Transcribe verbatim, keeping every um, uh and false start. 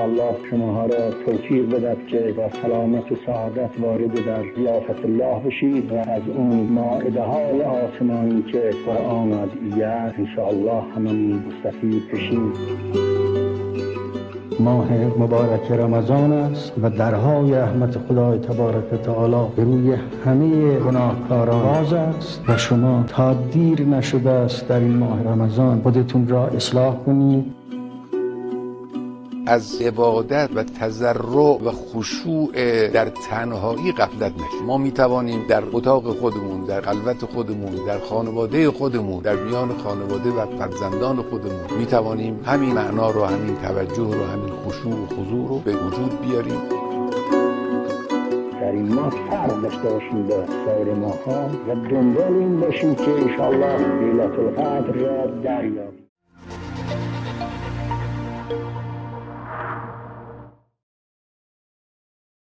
الله شماها را توفیق بدهد که با سلامت و سعادت وارد در ضیافت الله بشید و از اون مائده های آسمانی که قرآن ادعیه است انشاءالله هممون مستفید بشیم. ماه مبارک رمضان است و درهای رحمت خدای تبارک و تعالی به روی همه گناهکاران باز است و شما تا دیر نشده است در این ماه رمضان خودتون را اصلاح کنید. از عبادت و تضرع و خشوع در تنهایی غفلت نکنید. ما می توانیم در اتاق خودمون، در خلوت خودمون، در خانواده خودمون، در میان خانواده و فرزندان خودمون می توانیم همین معنا رو، همین توجه رو، همین خشوع و خضوع رو به وجود بیاریم. در این ماه فرق داشته باشیم با سایر ماه‌ها و دنبال این باشیم که انشاءالله لیلة القدر را دریابیم.